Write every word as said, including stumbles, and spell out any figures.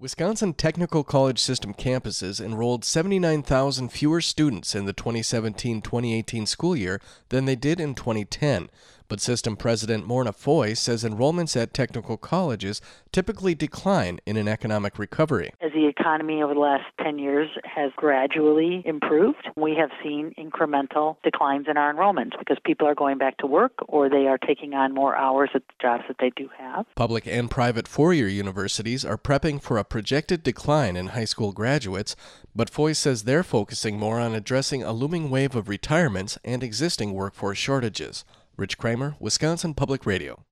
Wisconsin Technical College System campuses enrolled seventy-nine thousand fewer students in the twenty seventeen twenty eighteen school year than they did in twenty ten. But System President Morna Foy says enrollments at technical colleges typically decline in an economic recovery. As the economy over the last ten years has gradually improved, we have seen incremental declines in our enrollments because people are going back to work or they are taking on more hours at the jobs that they do have. Public and private four-year universities are prepping for a projected decline in high school graduates, but Foy says they're focusing more on addressing a looming wave of retirements and existing workforce shortages. Rich Kramer, Wisconsin Public Radio.